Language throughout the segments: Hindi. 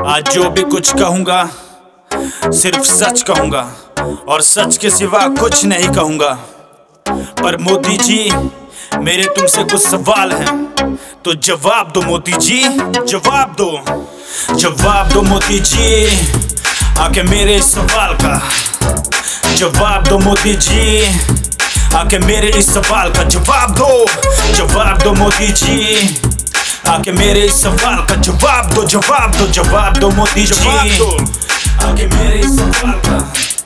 आज जो भी कुछ कहूँगा सिर्फ सच कहूँगा और सच के सिवा कुछ नहीं कहूँगा। पर मोदी जी मेरे तुमसे कुछ सवाल हैं, तो जवाब दो मोदी जी, जवाब दो, जवाब दो मोदी जी आके मेरे इस सवाल का जवाब दो मोदी जी आके मेरे इस सवाल का जवाब दो, जवाब दो मोदी जी आके मेरे इस सवाल का जवाब दो, जवाब दो, जवाब दो मोदी जी आके मेरे इस सवाल का।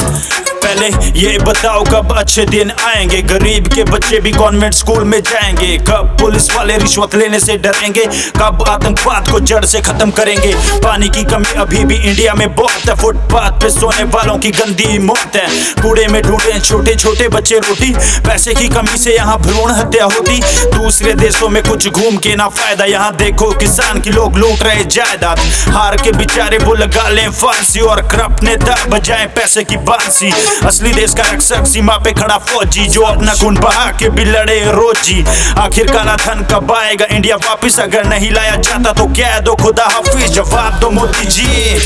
पहले ये बताओ कब अच्छे दिन आएंगे, गरीब के बच्चे भी कॉन्वेंट स्कूल में जाएंगे, कब पुलिस वाले रिश्वत लेने से डरेंगे, कब आतंकवाद को जड़ से खत्म करेंगे। पानी की कमी अभी भी इंडिया में बहुत है, फुटपाथ पे सोने वालों की गंदी मौत है, कूड़े में ढूंढे छोटे छोटे बच्चे रोटी, पैसे की कमी से यहाँ भ्रूण हत्या होती। दूसरे देशों में कुछ घूम के ना फायदा, यहाँ देखो किसान की लोग लूट रहे जायदाद, हार के बेचारे वो लगा लें फांसी और करप्ट नेता बजाए पैसे की बांसी। असली देश का रक्षक सीमा पे खड़ा फौजी जो अपना खून बहा के भी लड़े रोजी। आखिर काला धन कब आएगा इंडिया वापिस, अगर नहीं लाया जाता तो क्या दो खुदा हाफिज। जवाब दो मोदी जी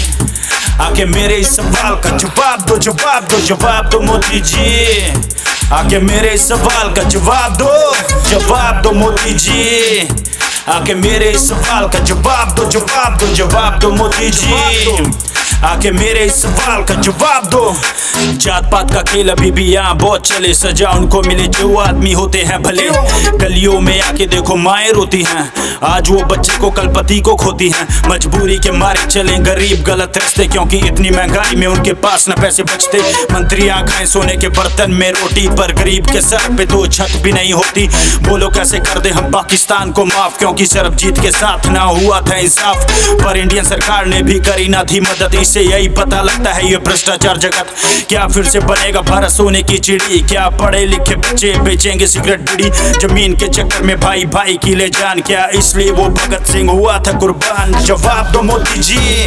आके मेरे इस सवाल का जवाब दो, जवाब दो, जवाब दो मोदी जी आके मेरे इस सवाल का जवाब दो, जवाब दो मोदी जी आके मेरे इस सवाल का जवाब दो, जवाब दो, जवाब दो मोदी जी आके मेरे इस सवाल का जवाब दो। जात पात का खेल अभी भी यहाँ बहुत चले, सजा उनको मिले जो आदमी होते हैं भले। गलियों में आके देखो माएं रोती हैं, आज वो बच्चे को कल पति को खोती हैं। मजबूरी के मारे चले गरीब गलत रास्ते, क्योंकि इतनी महंगाई में उनके पास न पैसे बचते। मंत्रियां खाएं सोने के बर्तन में रोटी, पर गरीब के सर पे तो छत भी नहीं होती। बोलो कैसे कर दे हम पाकिस्तान को माफ, क्योंकि सरबजीत के साथ ना हुआ था इंसाफ। पर इंडियन सरकार ने भी करी ना थी मदद, इससे यही पता लगता है ये भ्रष्टाचार जगत। क्या फिर से बनेगा भारत सोने की चिड़ी, क्या पढ़े लिखे बच्चे बेचेंगे सिगरेट बीड़ी। जमीन के चक्कर में भाई भाई की ले जान, क्या इसलिए वो भगत सिंह हुआ था कुर्बान। जवाब दो मोदी जी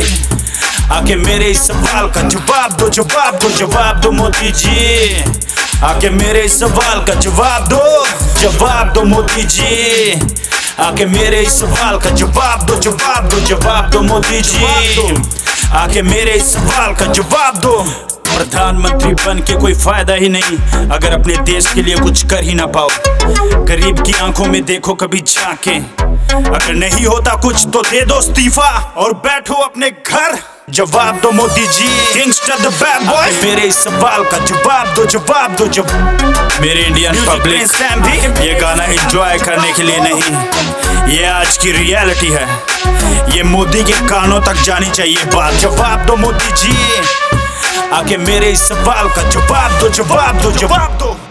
आके मेरे इस सवाल का जवाब दो, जवाब दो, जवाब दो मोदी जी आके मेरे इस सवाल का जवाब दो, जवाब दो मोदी जी आके मेरे इस सवाल का जवाब दो, जवाब दो, जवाब दो मोदी जी आके मेरे इस सवाल का जवाब दो। प्रधानमंत्री बन के कोई फायदा ही नहीं अगर अपने देश के लिए कुछ कर ही ना पाओ। गरीब की आंखों में देखो कभी झांके, अगर नहीं होता कुछ तो दे दो इस्तीफा और बैठो अपने घर। जवाब दो Modi ji, kingster the bad boy मेरे इस सवाल का जवाब दो, जवाब दो, जवाब। मेरे इंडियन पब्लिक ये गाना एंजॉय करने के लिए नहीं, ये आज की रियलिटी है, ये मोदी के कानों तक जानी चाहिए बात। जवाब दो मोदी जी आके मेरे इस सवाल का जवाब दो, जवाब दो, जवाब दो।